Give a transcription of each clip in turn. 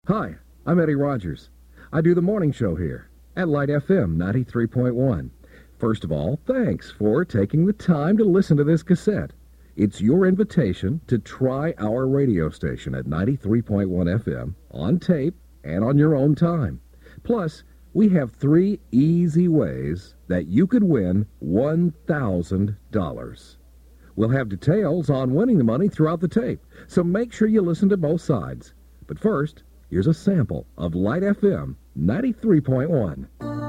Hi, I'm Eddie Rogers. I do the morning show here at Light FM 93.1. First of all, thanks for taking the time to listen to this cassette. It's your invitation to try our radio station at 93.1 FM on tape and on your own time. Plus, we have 3 easy ways that you could win $1,000. We'll have details on winning the money throughout the tape, so make sure you listen to both sides. But first, here's a sample of Light FM 93.1.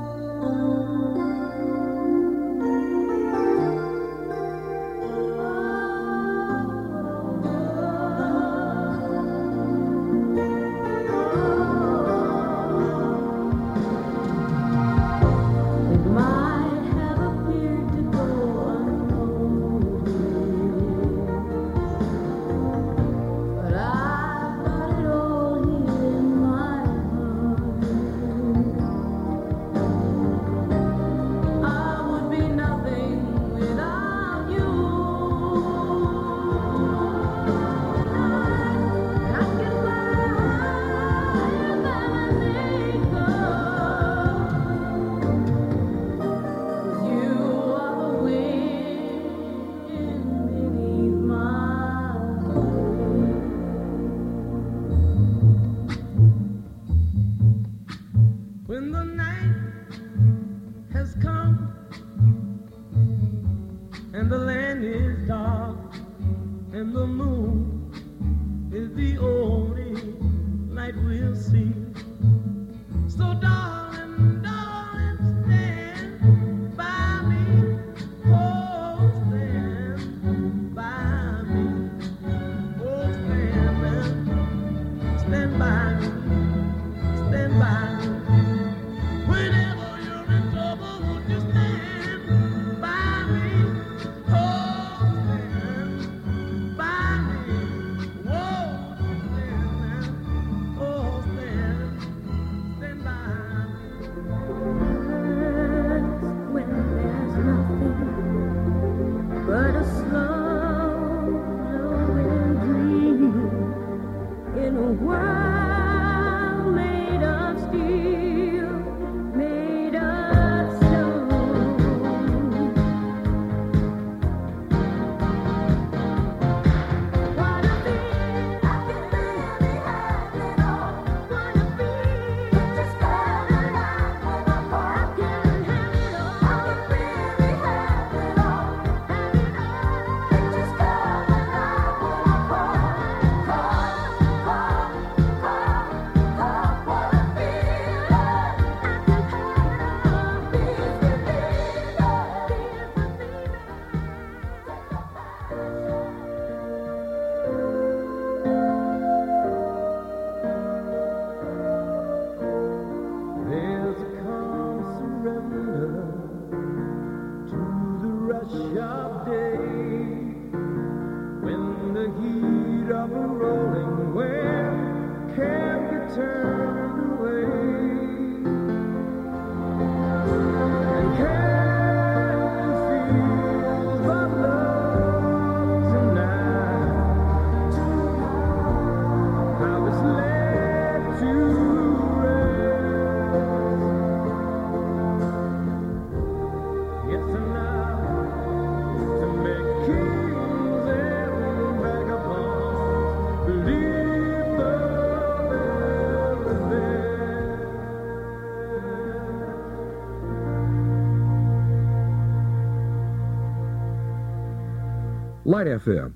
Light FM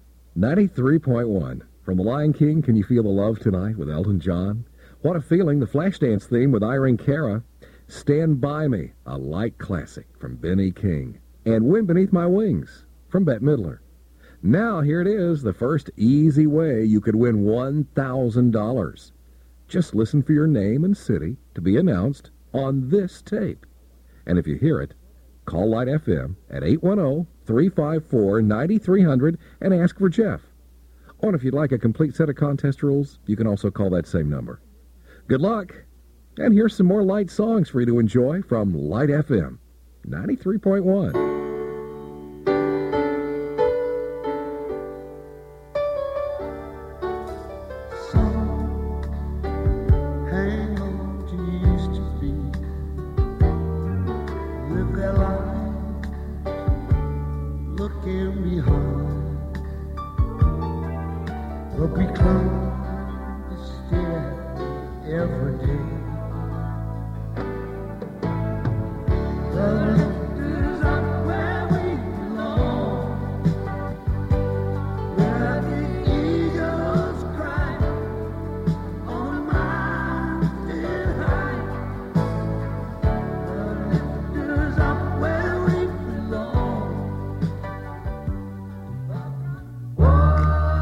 93.1. From The Lion King, Can You Feel the Love Tonight with Elton John? What a Feeling, the Flashdance theme with Irene Cara. Stand By Me, a light classic from Ben E. King. And Wind Beneath My Wings from Bette Midler. Now here it is, the first easy way you could win $1,000. Just listen for your name and city to be announced on this tape. And if you hear it, call Light FM at 810-354-9300 and ask for Jeff. Or if you'd like a complete set of contest rules, you can also call that same number. Good luck, and here's some more light songs for you to enjoy from Light FM 93.1. every day. The lifters up where we belong, where the eagles cry on a mountain high. The lifters up where we belong. Whoa,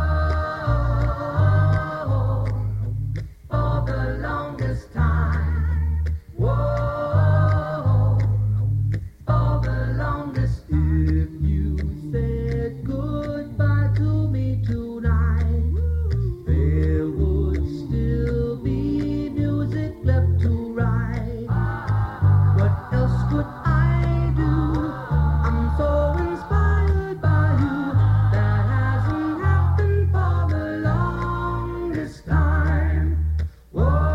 for the longest time. Whoa, for the longest. If you said goodbye to me tonight, there would still be music left to write. What else could I do? I'm so inspired by you. That hasn't happened for the longest time. Whoa,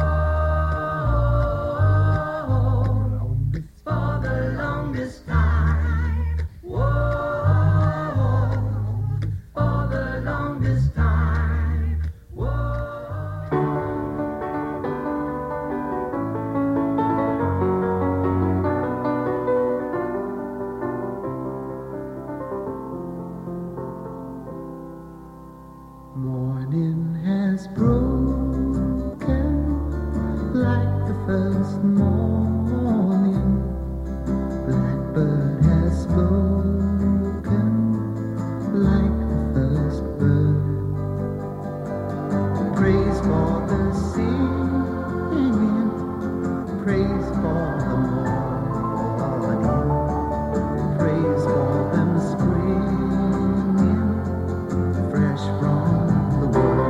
for the longest time. Whoa, for the longest time. Whoa. Morning has broken like the first morning. Blackbird has spoken like the first bird. Praise for the singing, praise for the morning, praise for them springing fresh from the world.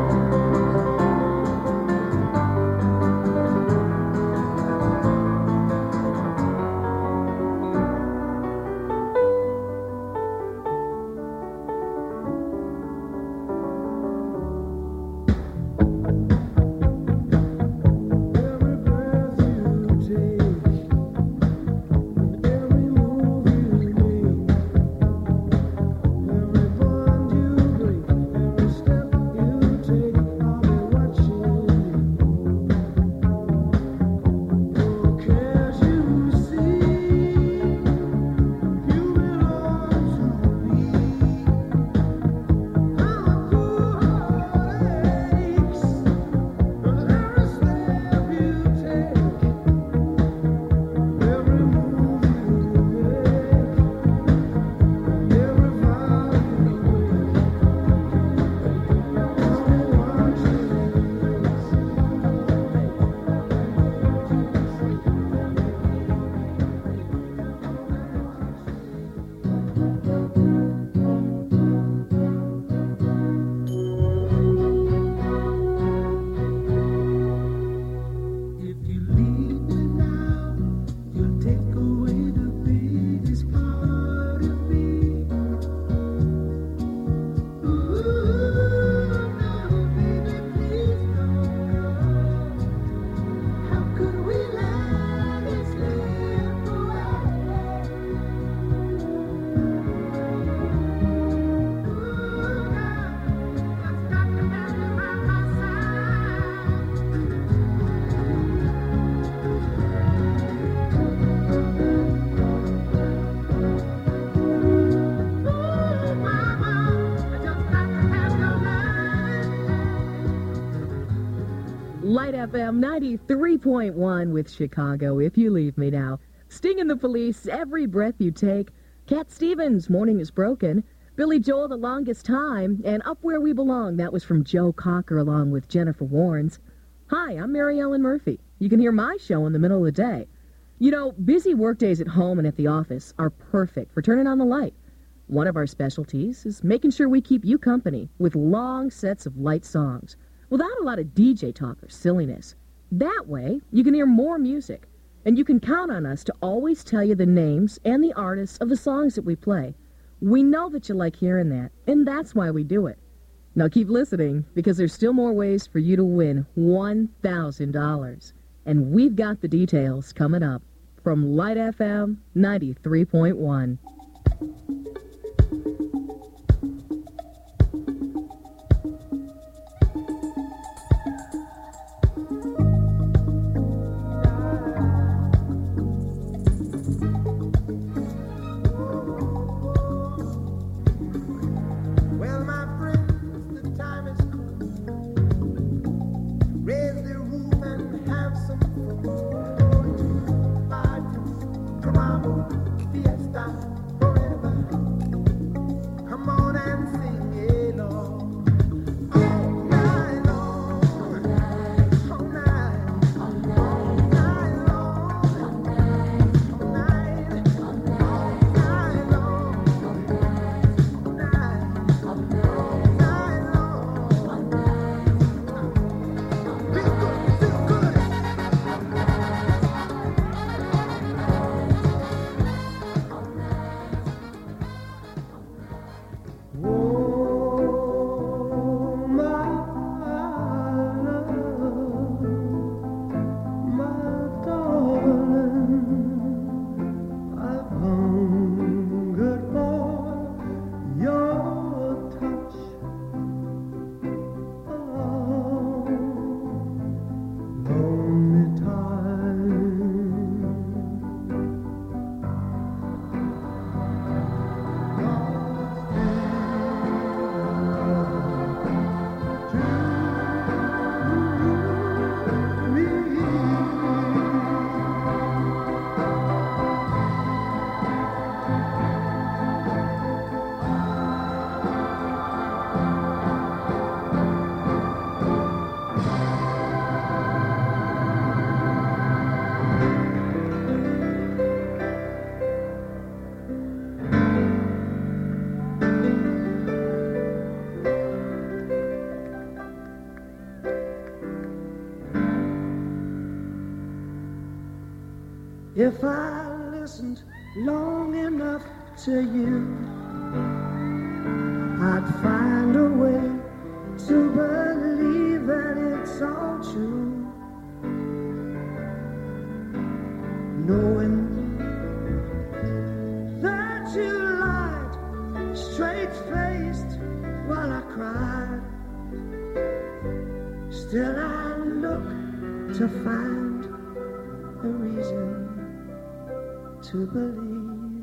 Every breath you take, every move you make, every bond you break, every step you take, I'll be watching you. Oh, can't you see you belong to me? How a cool heart aches, 'cause every step you take, every move you make, every vow you break, I'll be watching you. If you leave me now, you'll take away the biggest part of me. Ooh, no, baby, please don't go. How could we let it slip away? Ooh, now, I've got to have you by my side. Light FM 93.1 with Chicago, If You Leave Me Now. Sting and the Police, Every Breath You Take. Cat Stevens, Morning is Broken. Billy Joel, The Longest Time. And Up Where We Belong, that was from Joe Cocker along with Jennifer Warnes. Hi, I'm Mary Ellen Murphy. You can hear my show in the middle of the day. You know, busy workdays at home and at the office are perfect for turning on the light. One of our specialties is making sure we keep you company with long sets of light songs, without a lot of DJ talk or silliness. That way, you can hear more music, and you can count on us to always tell you the names and the artists of the songs that we play. We know that you like hearing that, and that's why we do it. Now keep listening, because there's still more ways for you to win $1,000. And we've got the details coming up from Light FM 93.1. If I listened long enough to you, I'd find a way to believe that it's all true. Knowing that you lied straight-faced while I cried, still I look to find a reason to believe.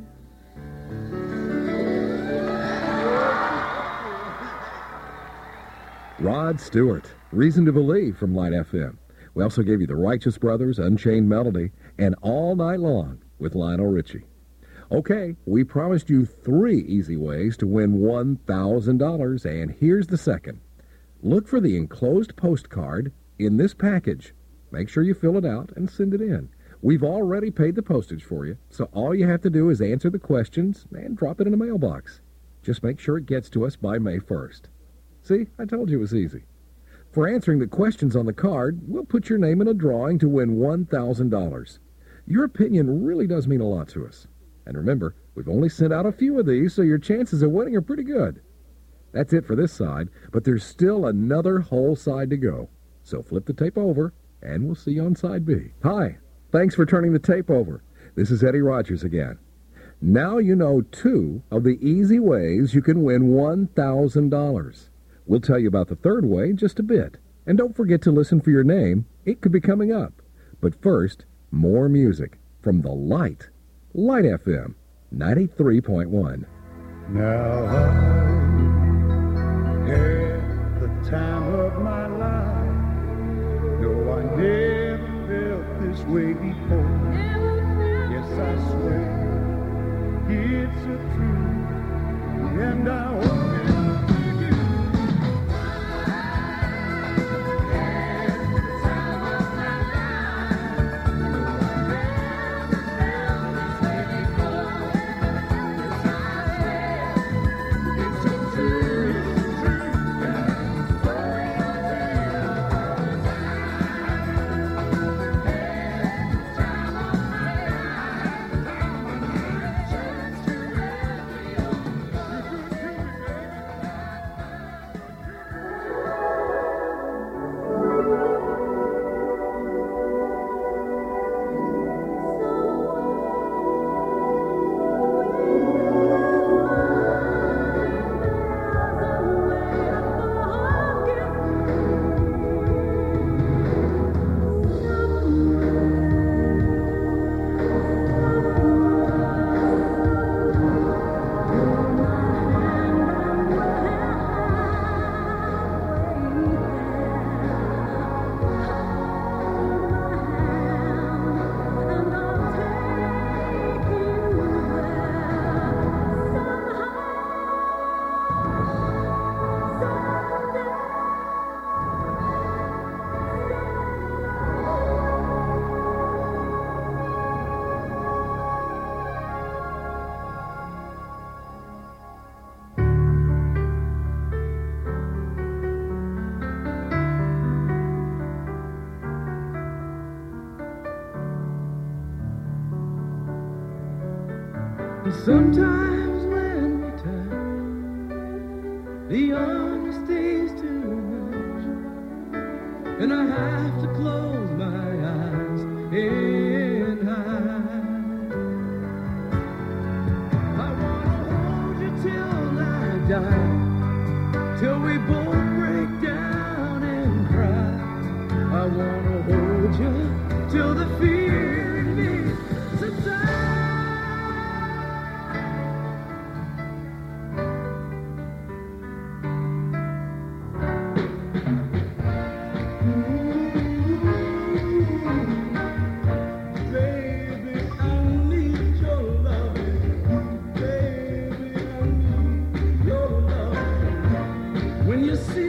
Rod Stewart, Reason to Believe from Light FM. We also gave you the Righteous Brothers, Unchained Melody, and All Night Long with Lionel Richie. Okay, we promised you 3 easy ways to win $1,000, and here's the second. Look for the enclosed postcard in this package. Make sure you fill it out and send it in. We've already paid the postage for you, so all you have to do is answer the questions and drop it in a mailbox. Just make sure it gets to us by May 1st. See, I told you it was easy. For answering the questions on the card, we'll put your name in a drawing to win $1,000. Your opinion really does mean a lot to us. And remember, we've only sent out a few of these, so your chances of winning are pretty good. That's it for this side, but there's still another whole side to go. So flip the tape over, and we'll see you on side B. Hi, thanks for turning the tape over. This is Eddie Rogers again. Now you know 2 of the easy ways you can win $1,000. We'll tell you about the third way in just a bit. And don't forget to listen for your name. It could be coming up. But first, more music from the Light FM 93.1. Now I had the time of my life. No, I never felt this way before. Yes, I swear it's a truth, and I hope it. Sometimes when we touch, the honesty's too much, and I have to close my eyes and hide. I wanna hold you till I die, till we both break down and cry. I wanna hold you till the fear in me subsides.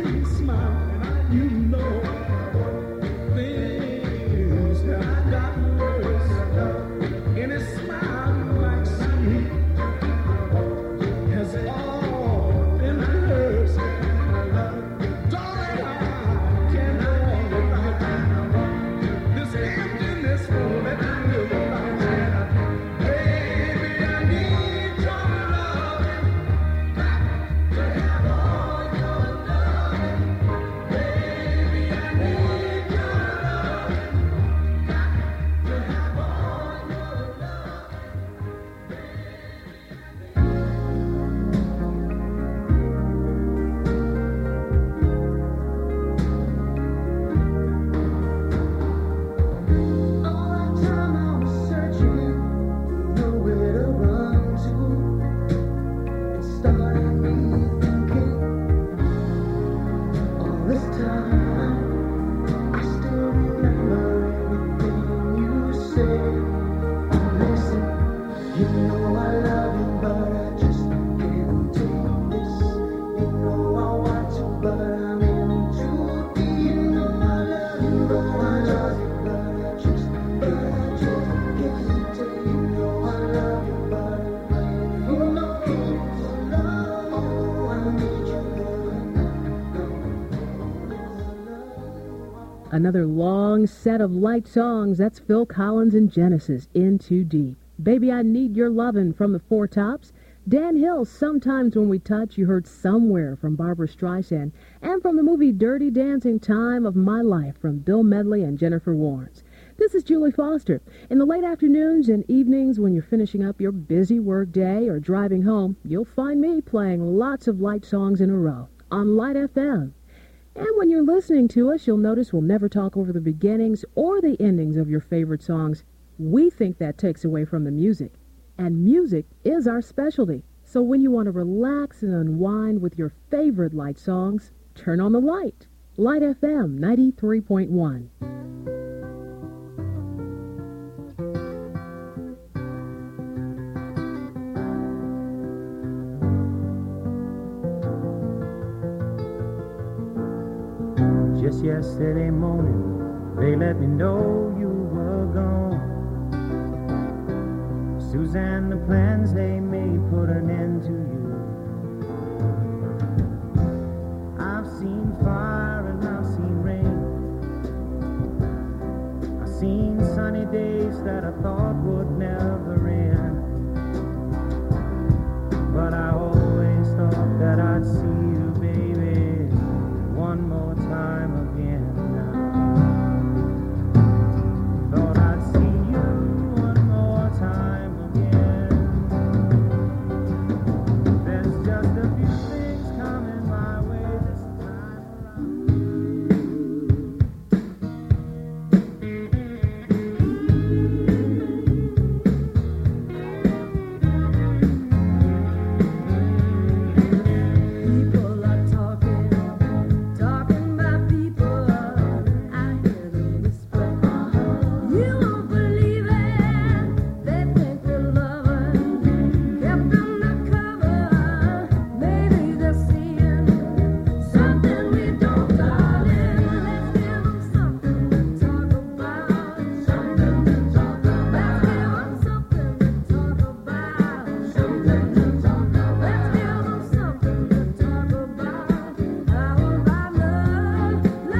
Smile, and you know things have gotten Another long set of light songs. That's Phil Collins and Genesis, In Too Deep. Baby, I Need Your Lovin' from the Four Tops. Dan Hill, Sometimes When We Touch. You heard Somewhere from Barbra Streisand. And from the movie Dirty Dancing, Time of My Life from Bill Medley and Jennifer Warnes. This is Julie Foster. In the late afternoons and evenings when you're finishing up your busy work day or driving home, you'll find me playing lots of light songs in a row on Light FM. And when you're listening to us, you'll notice we'll never talk over the beginnings or the endings of your favorite songs. We think that takes away from the music. And music is our specialty. So when you want to relax and unwind with your favorite light songs, turn on the light. Light FM 93.1. Just yesterday morning, they let me know you were gone. Suzanne, the plans they made put an end to you. I've seen fire and I've seen rain. I've seen sunny days that I thought would never end. But I always thought that I'd see you, baby, one more time again. Thought I'd see you one more time again. There's just a few things coming my way this time People are talking about people. I hear them whisper. You won't believe it. They think we're lovers, kept undercover. Maybe they're seeing something we don't, darling. Let's give them something to talk about. Something to talk about. Let's give them something to talk about. Something to talk about. Let's give them something to talk about. How about love,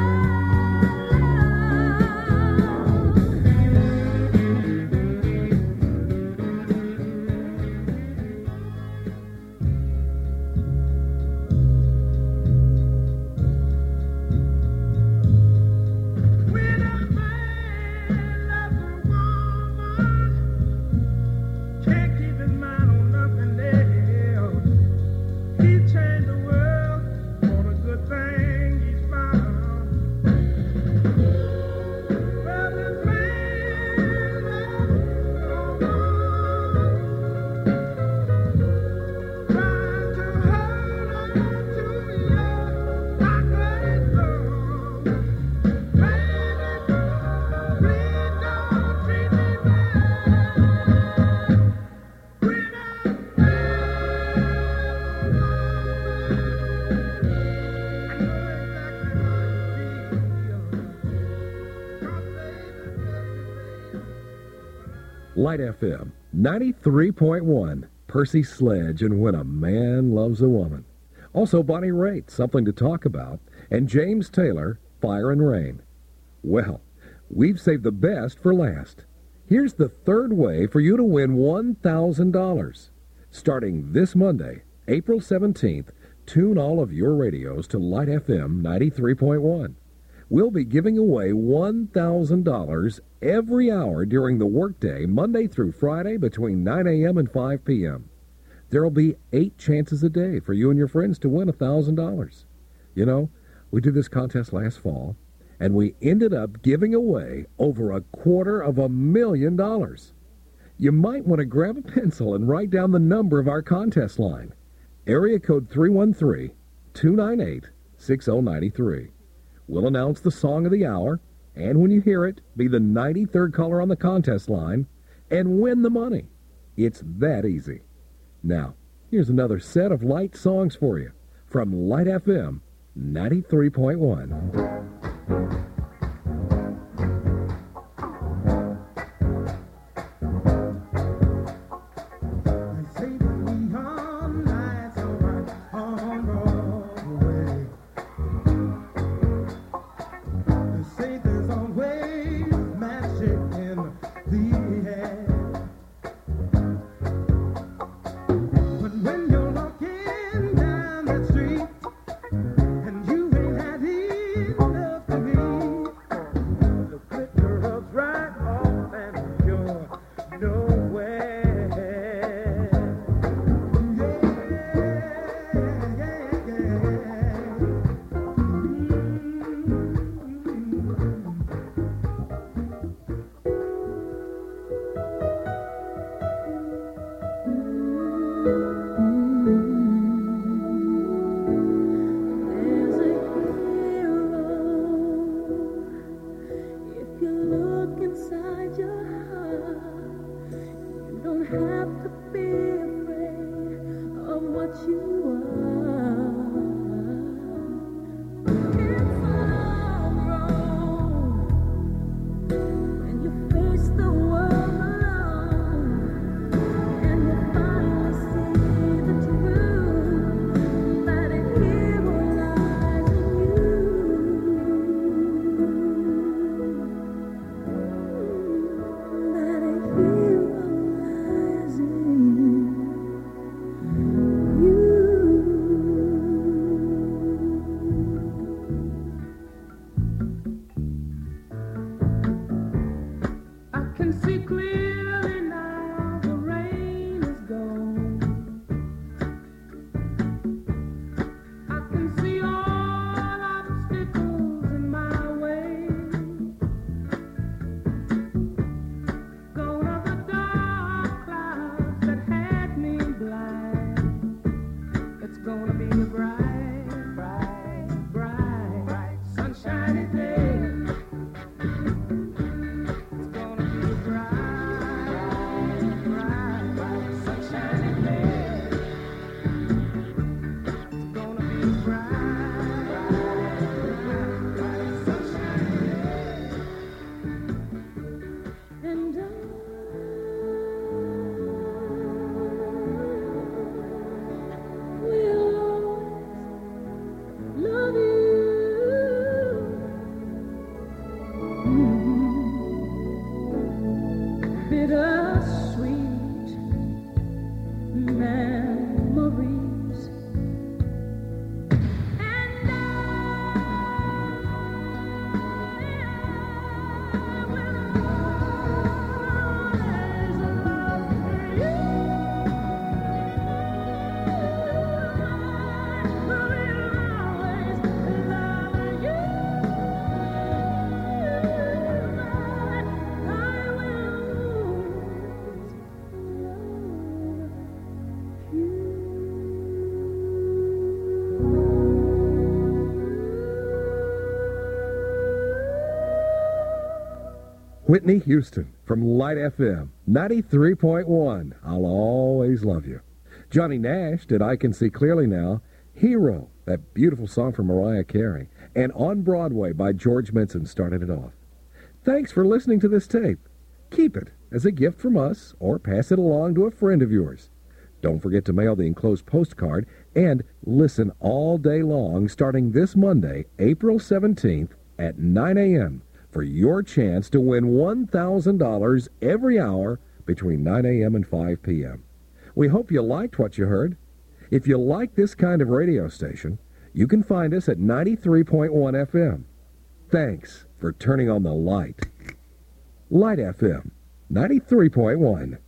When a man loves a woman, can't keep his mind on nothing else. He changed the world for the good thing he's found. Well, this man loves a woman, trying to hold on to your chocolate love. Baby, please don't treat me bad. When I Light FM 93.1. Percy Sledge and When a Man Loves a Woman. Also Bonnie Raitt, Something to Talk About, and James Taylor, Fire and Rain. Well, we've saved the best for last. Here's the third way for you to win $1,000. Starting this Monday, April 17th, tune all of your radios to Light FM 93.1. We'll be giving away $1,000 every hour during the workday, Monday through Friday between 9 a.m. and 5 p.m. There'll be 8 chances a day for you and your friends to win $1,000. You know, we did this contest last fall, and we ended up giving away over $250,000. You might want to grab a pencil and write down the number of our contest line. Area code 313-298-6093. We'll announce the song of the hour, and when you hear it, be the 93rd caller on the contest line and win the money. It's that easy. Now, here's another set of light songs for you from Light FM 93.1. Say don't have to be afraid of what you are. It's all wrong when you face the world alone and you finally see the truth that a hero lies in you. That a hero lies in you. I can see clearly now the rain is gone. I can see all obstacles in my way. Gone are the dark clouds that had me blind. It's gonna be a bright, bright, bright, bright, sunshiny day. It's gonna be a bright, bright, bright, sunshiny day. It's gonna be a bright, bright, bright, sunshiny day. And I will always love you. Bittersweet memories. And I will always love you. Whitney Houston from Light FM 93.1. I'll always love you. Johnny Nash did I Can See Clearly Now. Hero, that beautiful song from Mariah Carey. And On Broadway by George Benson started it off. Thanks for listening to this tape. Keep it as a gift from us or pass it along to a friend of yours. Don't forget to mail the enclosed postcard and listen all day long starting this Monday, April 17th at 9 a.m. for your chance to win $1,000 every hour between 9 a.m. and 5 p.m. We hope you liked what you heard. If you like this kind of radio station, you can find us at 93.1 FM. Thanks for turning on the light. Light FM 93.1.